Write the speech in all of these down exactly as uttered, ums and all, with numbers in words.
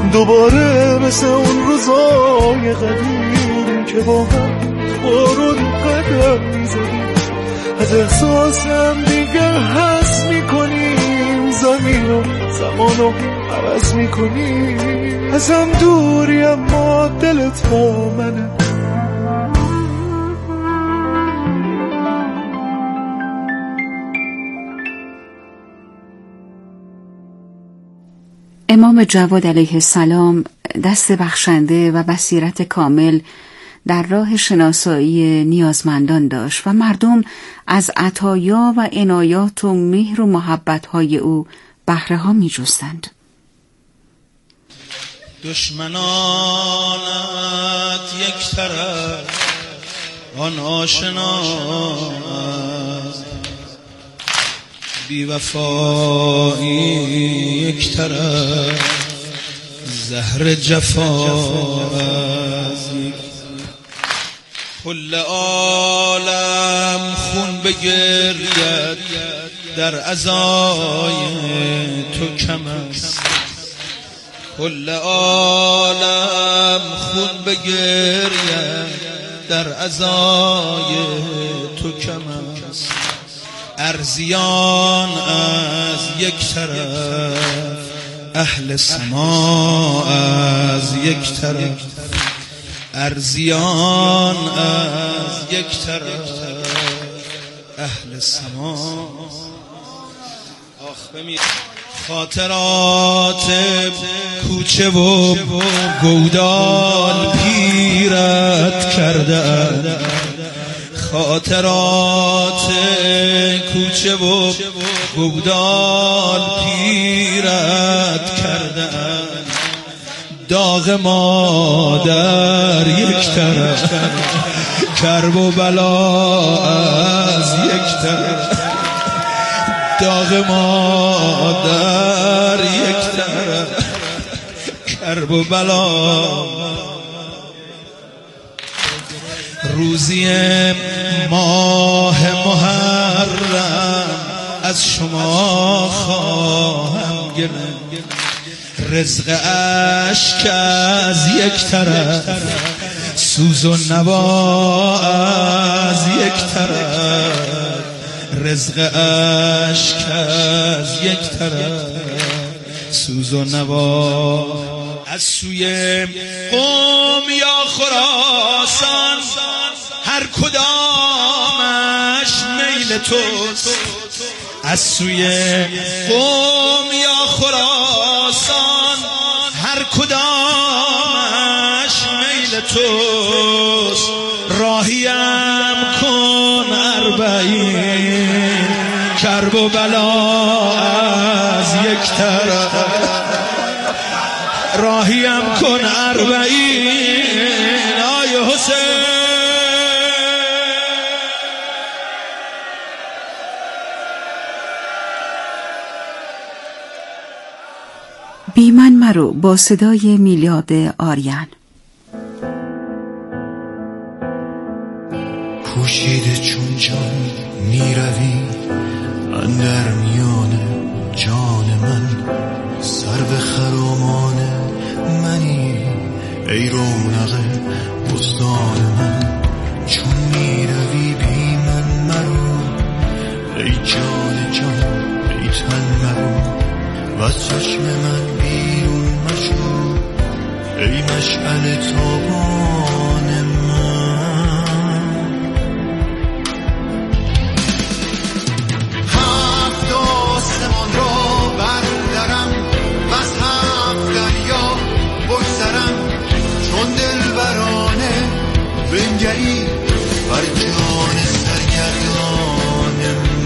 دوباره مثل اون روزای قدیم که با هم بارون قدم میزدیم، از احساسم دیگه حس میکنیم، زمین و زمان رو عوض میکنیم، ازم دوری اما دلت با منه. امام جواد علیه السلام دست بخشنده و بصیرت کامل در راه شناسایی نیازمندان داشت و مردم از عطایا و عنایات و مهر و محبت‌های او بهره ها می جستند. دشمنانت یک طرف آن آشنا است، بی وفایی یک طرف زهر جفا است، کل عالم خون بگرید در عزای تو کم است، کل عالم خون بگرید در عزای تو کم است، ارزیان از یک طرف اهل سما از یک طرف، ارزیان از یک طرف اهل سما. آخ بمی خاطرات کوچه و گودال پیرت کرده، خاطرات کوچه و گودال پیرت کرده، داغ مادر یک طرف کرب و بلا از یک طرف، داغ مادر یک طرف کرب و بلا. روزی ماه محرم از شما خواهم گرفت، رزق اشک از یک طرف سوز و نوا از یک طرف، رزق اشک از یک طرف سوز و نوا. از سوی قم یا خراسان هر کدامش میل توست، از سوی قم یا خراسان هر کدامش میل توست، راهیم کن اربعین کرب و بلا از یک طرف، راهیم کن اربعین آی حسین. بی من مرو با صدای میلاد آریان. پوشیده چون جان میروی اندر میان جان من، سر به خرامان منی ای رونق بستان من، چون میروی بی من مرو ای جان جان ای تن مرو، و از چشم من بیرون مشو ای مشعل تابان من. هفت آسمان را بردرم و از هفت دریا بگذرم، چون دلبرانه بنگری بر جان سرگردان من.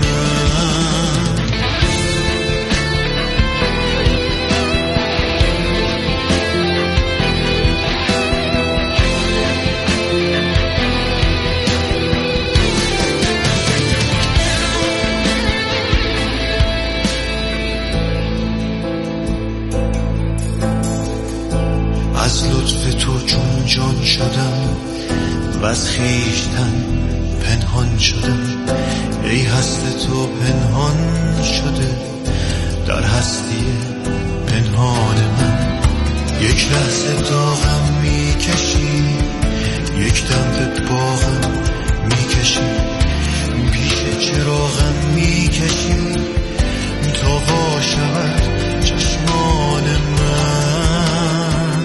از لطف تو چون جان شدم و از خویشتن پنهان شدم، ای هست تو پنهان شده در هستی پنهان من، یک لحظه داغم میکشی، یک دم به باغم میکشی، پیش چراغم میکشی تا وا شود چشمان من.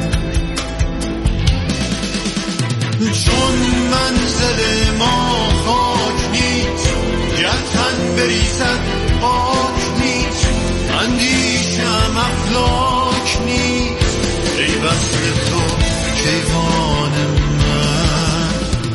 چون منزل ما خاک نیست، گر تن بریزد خاک نیست، اندیشم افلاک نیست، ای وصل تو کیوان من.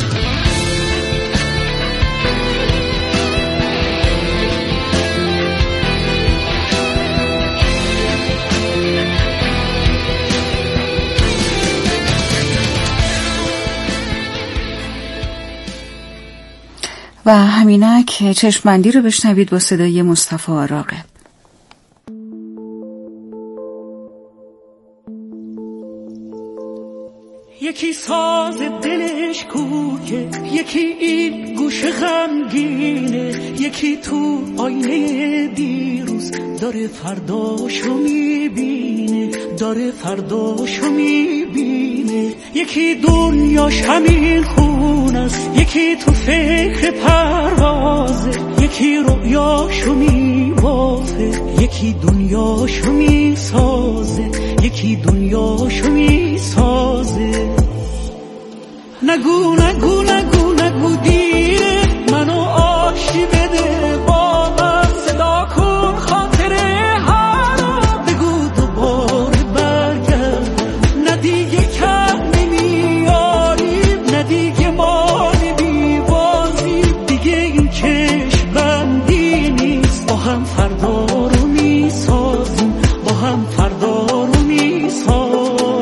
و همینک چشمبندی رو بشنوید با صدای مصطفی راغب. یکی ساز دلش کوکه، یکی این گوش غمگینه، یکی تو آینه دیروز داره فرداشو میبینه، داره فرداشو میبینه. یکی دنیاش همین خون است، یکی تو فکر پروازه، یکی رؤیاشو میبافه، یکی دنیاشو میسازه، یکی دنیاشو میسازه. نگو نگو نگو نگو دیره، منو آشتی بده با من، صدا کن خاطره ها رو، بگو دوباره برگردم، نه دیگه کم نمیاریم، نه دیگه ما نمیبازیم، دیگه این چشم بندی نیست، با هم فردا رو میسازیم، با هم فردا رو میسازیم.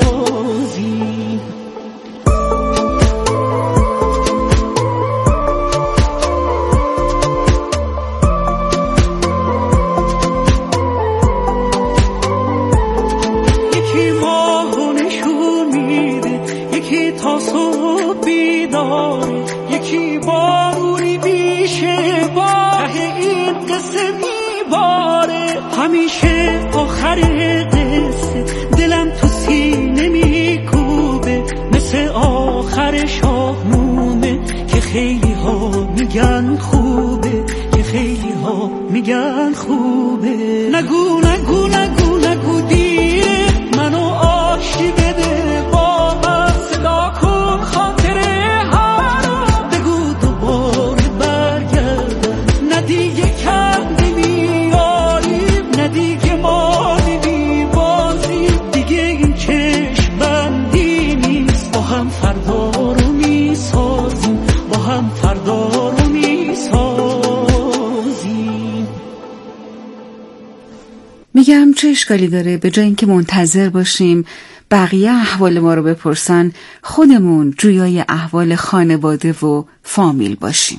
یکی بارونی بیشه باره، این قصه میباره، همیشه آخر قصه دلم تو سینه میکوبه، مثل آخر شاهنامه که خیلی ها میگن خوبه، که خیلی ها میگن خوبه. نگو نگو نگو نگو دیره، منو آشتی بده با من، صدا کن خاطره ها رو، بگو دوباره برگردم، نه دیگه کم نمیاریم، نه دیگه ما نمیبازیم، دیگه این چشم بندی نیست، با هم فردا رو میسازیم، با هم فردا رو میسازیم. میگم چه اشکالی داره به جای اینکه منتظر باشیم بقیه احوال ما رو بپرسن، خودمون جویای احوال خانواده و فامیل باشیم.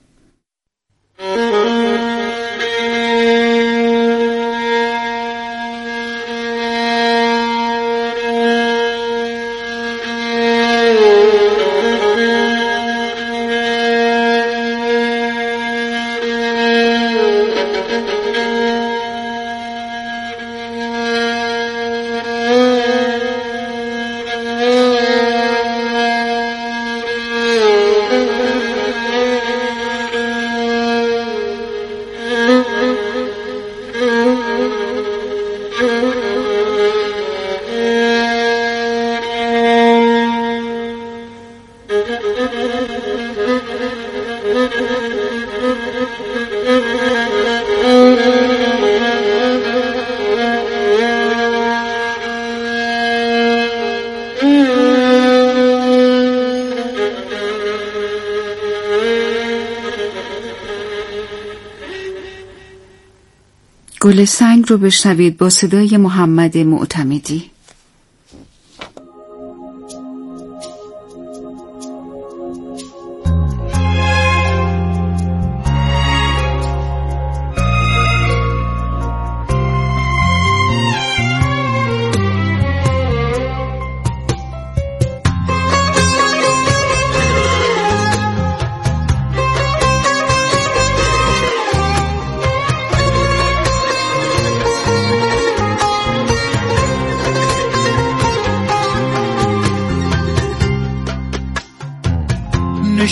گل سنگ رو بشنوید با صدای محمد معتمدی.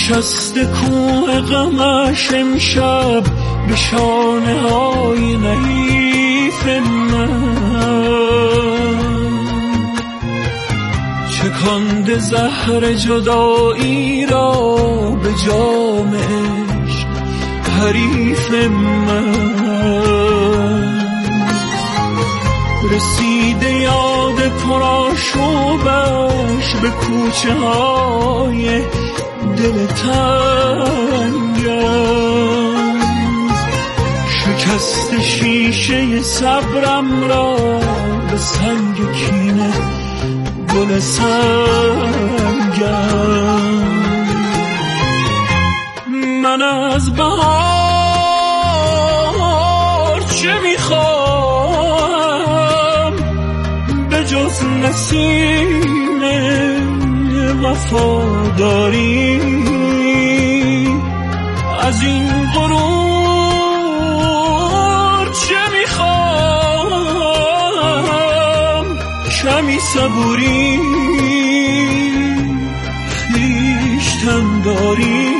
نشسته کوه غمش امشب به شانه های نحیف من، چکانده زهر جدایی را به جام عشق حریف من. رسیده یاد پرآشوبش به کوچه های دل تنگم، شکست شیشه صبرم را به سنگ کینه گل سنگم. من از بهار چه میخوام به جز نسیم وفاداری؟ از این غرور چه میخوام؟ کمی صبوری خویشتن داری.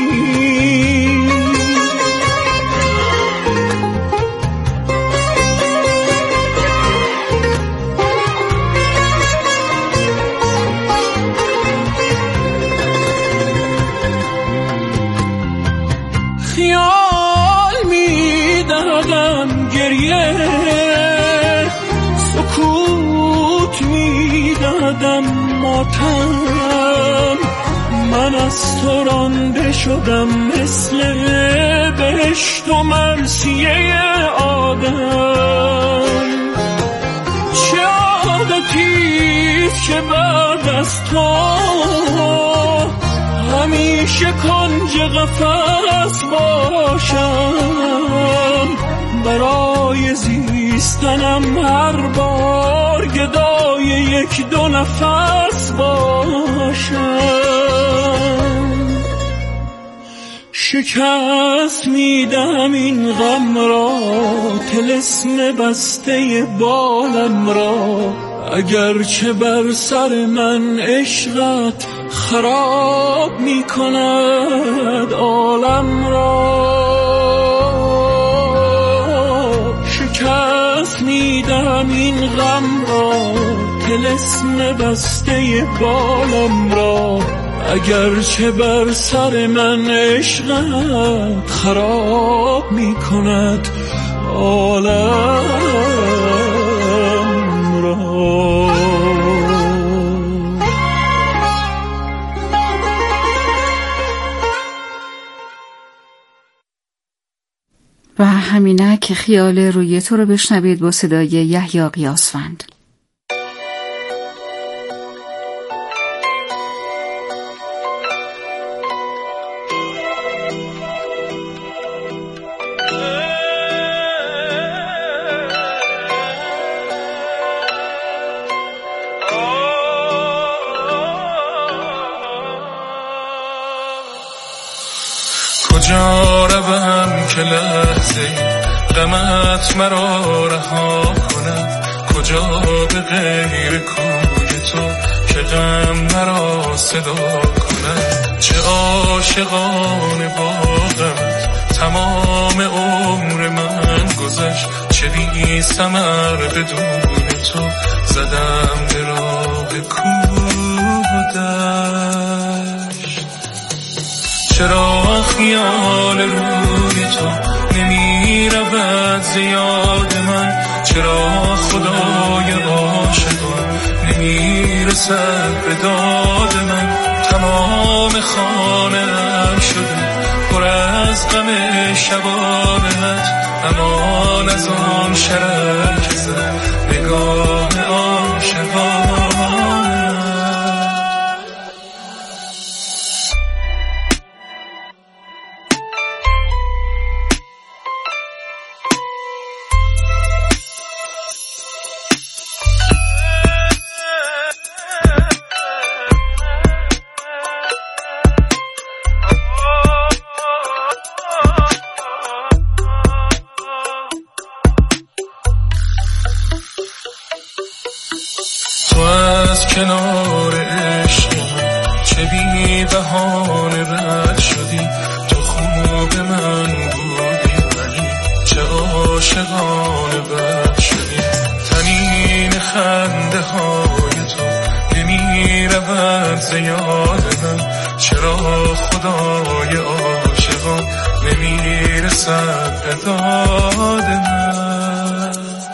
خیال میدادم گریه، سکوت میدادم ماتم. من از تو رانده شدم مثل بهشت و مرثیه آدم. چه عادتیست که بعد از تو همیشه کنج قفس باشم، برای زیستنم هر بار گدای یک دو نفس باشم. شکست میدم این غم را، طلسم بسته بالم را، اگرچه بر سر من عشقت خراب می کند عالم را. شکست میدم این غم را، طلسم بسته بالم را، اگرچه بر سر من عشقت خراب می کند عالم را. و همینک خیال روی تو رو بشنوید با صدای یحیی قیاسفند. کجا روم که لحظه غمت مرا رها کند؟ کجا به غیر کوی تو که غم مرا صدا کند؟ چه عاشقانه با غمت تمام عمر من گذشت، چه بی ثمر بدون تو زدم به راه کوه و دشت. چرا خیال روی تو نمی رود ز یاد من؟ چرا خدای عاشقان نمی رسد به داد من؟ تمام خانه‌ام شده پر از غم شبانت، امان از آن شرر که زد نگاه عاشقانت. کنار عشق چه بی بهانه رد شدی، تو خوب من بودی ولی چه عاشقانه بد شدی. تنین خنده های تو نمی رود ز یاد من، چرا خدای عاشقان نمی رسد به داد من.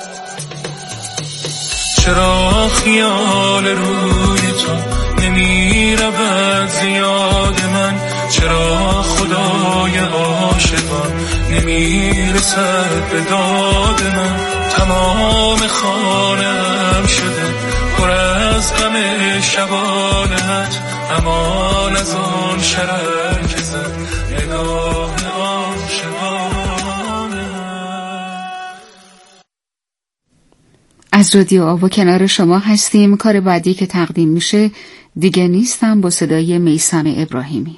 چرا خیال روی تو نمی رود ز یاد من، چرا خدای عاشقان نمی رسد به داد من. تمام خانه‌ام شده پر از غم شبانت، امان از آن شرر که زد نگاه عاشقانه. از رادیو آوا کنار شما هستیم. کار بعدی که تقدیم میشه دیگه نیستم با صدای میثم ابراهیمی.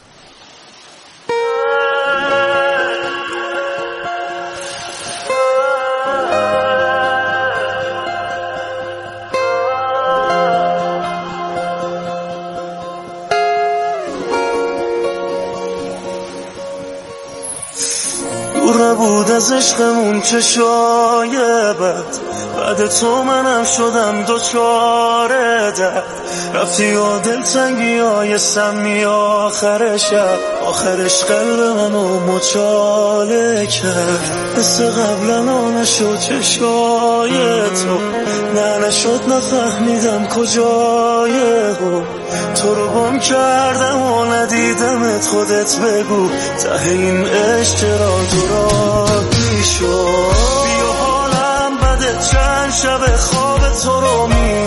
دور بود از عشقمون چشای بد، بعد تو منم شدم دوچار درد. رفتی و دلتنگی های سمی آخر شب، آخرش قلب منو مچاله کرد. مثل قبلا نشد چشای تو، نه نشد نفهمیدم کجای او. تو رو گم کردم و ندیدمت، خودت بگو ته این عشق چرا دورانی شد. بیا حالم بده، چند شب خواب تو رو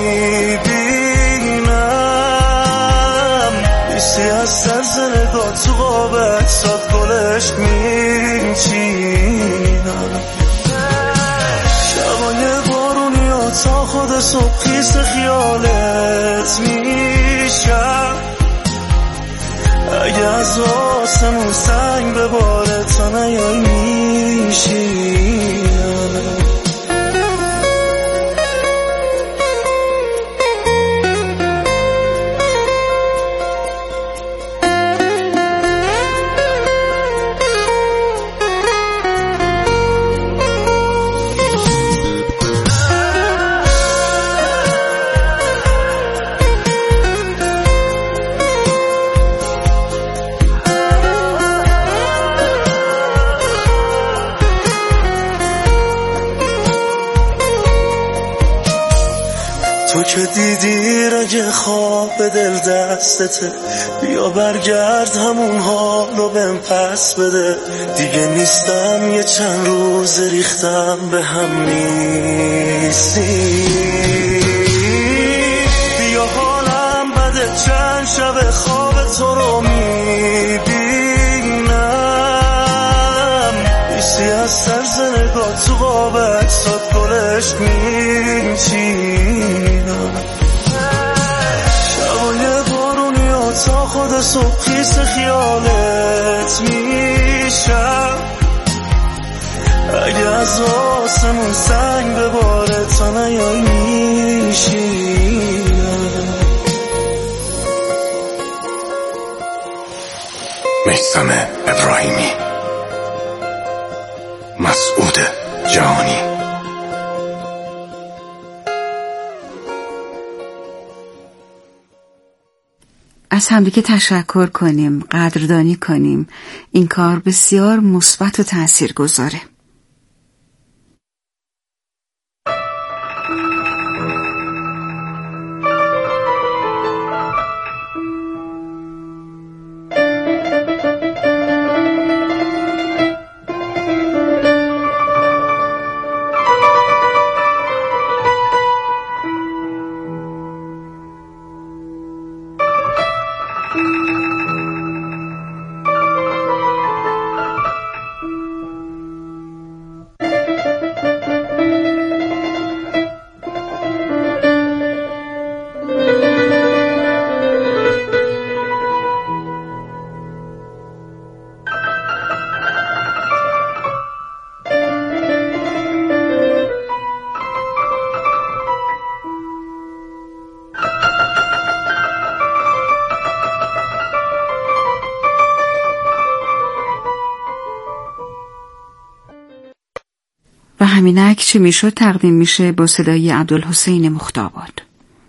میبینم، بیسی از سرز نگاه تو قابت ساد گلش میچینم. شبای بارونی ها تا خود صبح خیس خیالت میشم. اگه از آسمون سنگ بباره تا نیای میشینم. تو که دیدی رگ خواب دل دستته، بیا برگرد همون حالو بهم پس بده. دیگه نیستم یه چند روز ریختم به هم نیستی. بیا حالم بده، چند شب خواب تو رو میبینم، بیسی از سرز نگاه تو قابت ساد گلش میچینم. شبای بارونی ها تا خود صبح خیس خیالت میشم. اگه از آسمون سنگ بباره تا نیای میشینم. میثم ابراهیمی، مسعود جهانی. از همدیگه تشکر کنیم، قدردانی کنیم. این کار بسیار مثبت و تاثیرگذاره. همینک چه میشد تقدیم میشه با صدای عبدالحسین مختاباد.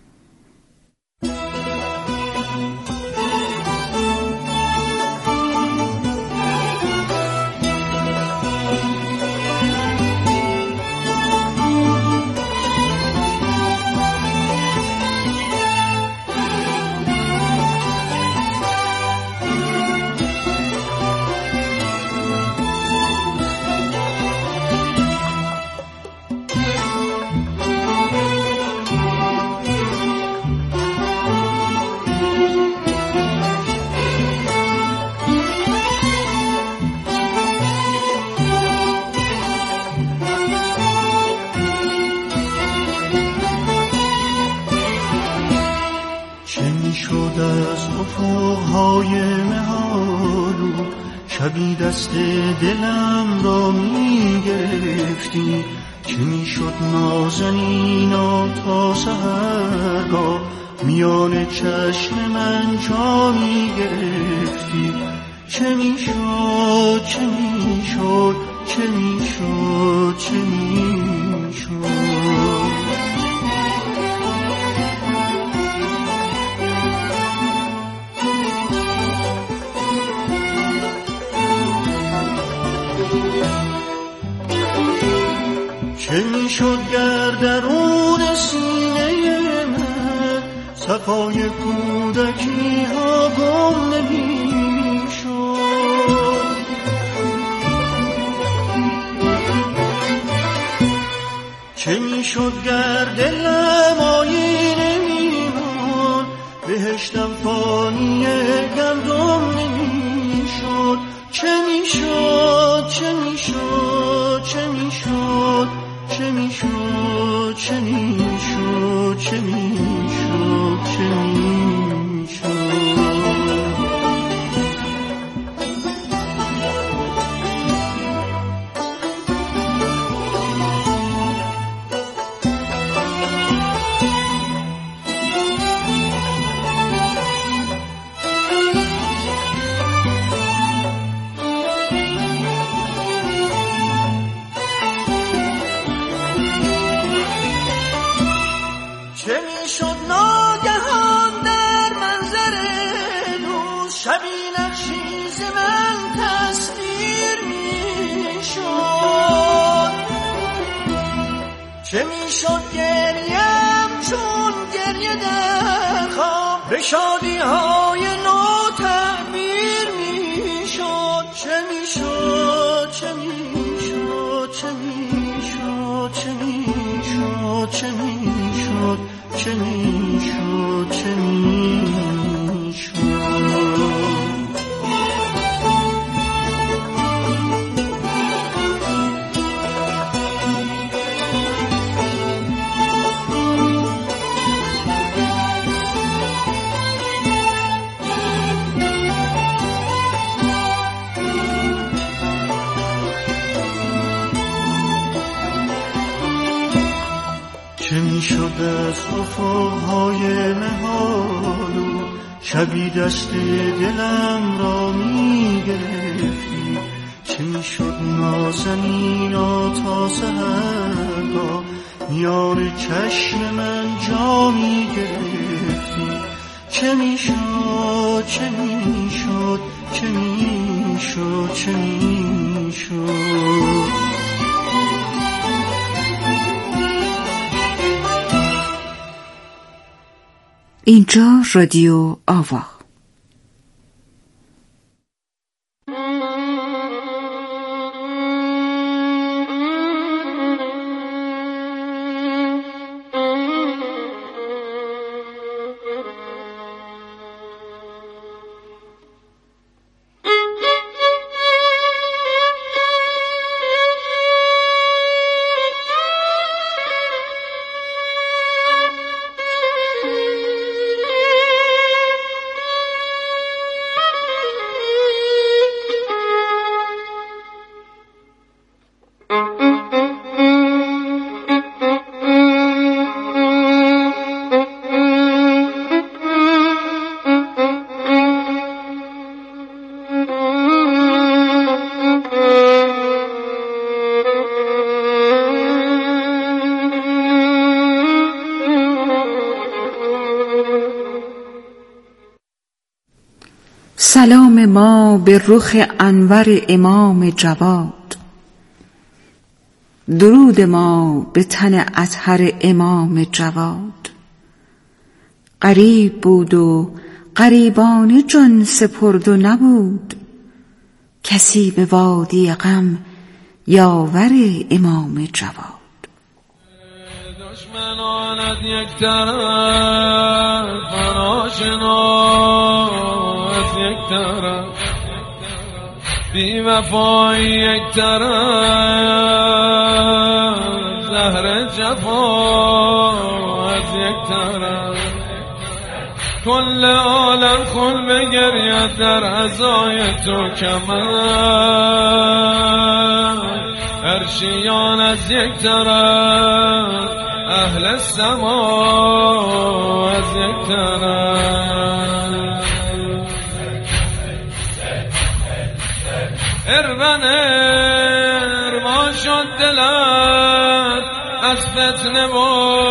شبی دست دلم را می گرفتی، چه می شد نازنینا تا سحرگاه میان چشم من جا می گرفتی. چه می شد چه می شد چه می شد چه می شد چه می شد گر درون سینه من صفای کودکی ها گم نمی شد. چه می شد گر دلم آینه می ماند، بهشتم فانی گندم نمی شد. چه می شد چه می شد چه می شد چه می شد چه می شد چه می شد چه می شد چه می شد گریم چون گریه در خواب به شادی های نو تعبیر می شد. چه می شد چه می شد چه می شد چه می شد چه می شد چه می شد چه می شد چه می شد از افقهای مهالو شبی دست دلم را می گرفتی. چه می شد نازنینا تا سحرگاه میان چشم من جا می گرفتی. چه می شد چه می شد چه می شد چه می شد اینجا رادیو آوا. سلام ما به رخ انور امام جواد، درود ما به تن اطهر امام جواد. غریب بود و غریبانه جان سپرد و نبود، کسی به وادی غم یاور امام جواد. دشمنانت یک طرف، فراشنات یک طرف، بی وفایی یک طرف، زهر جفا از یک طرف. کل عالم خون بگرید در عزای تو کمر، عرشیان از یک طرف، اهل سما از یک طرف. ارون ارما شد دلت از فتنه و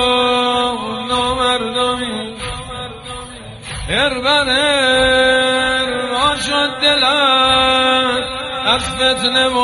نامردمی، ارون ارما شد دلت از فتنه و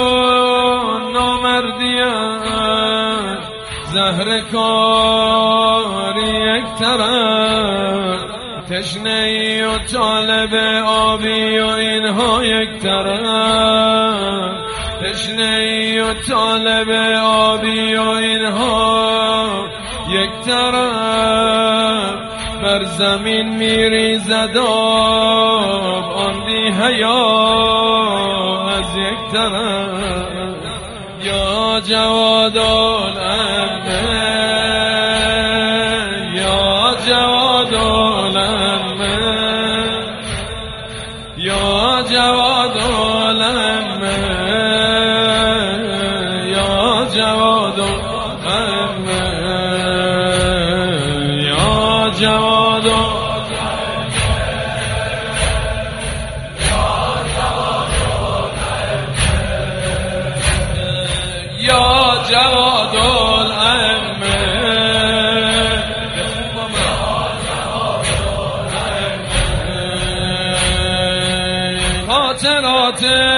نامردیم. زهر کاری یک طرف، تشنه ای و طالب آبی و اینها یک طرف، تشنه ای و طالب آبی و اینها یک طرف. بر زمین میریزد آب آن بی حیا از یک طرف. یا جواد الامه، یا جواد الامه، یا جواد الامه، یا جواد الامه، یا جواد یا جواد الامه. خاطرات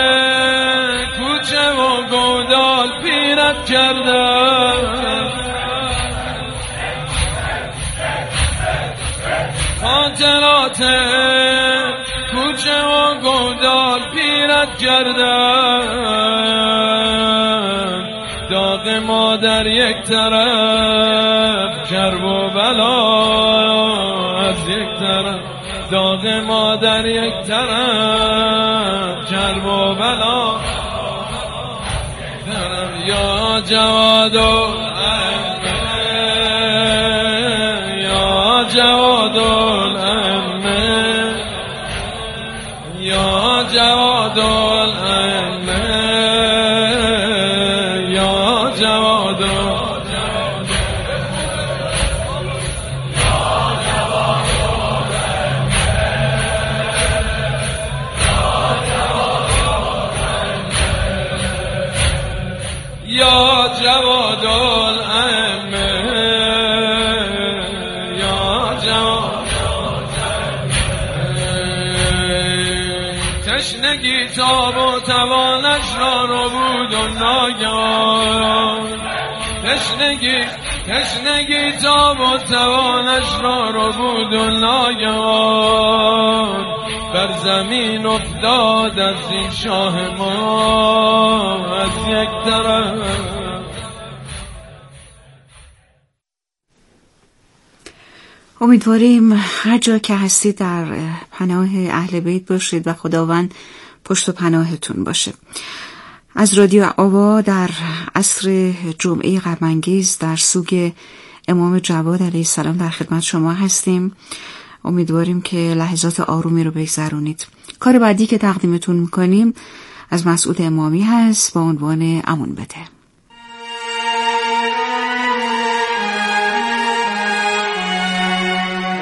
کوچه و گودال پیرت کرده، خاطرات کوچه و گودال پیرت کرده. داغ مادر یک طرف، کرب و بلا از یک طرف. داغ مادر یک طرف، کرب و بلا طرف. یا جواد الامه، یا جواد الامه، یا جواد الامه، یا جواد یا جواد الامه، یا جواد. تشنگی تاب و توانش را رو بود و ناگهان، تشنگی تشنگی تاب و توانش را رو بود و ناگهان. بر زمین افتاد از این شاه ما از یک طرف. امیدواریم هر جا که هستید در پناه اهل بیت باشید و خداوند پشت و پناهتون باشه. از رادیو آوا در عصر جمعه غم‌انگیز در سوگ امام جواد علیه السلام در خدمت شما هستیم. امیدواریم که لحظات آرومی رو بگذرونید. کار بعدی که تقدیمتون میکنیم از مسعود امامی هست با عنوان امان بده.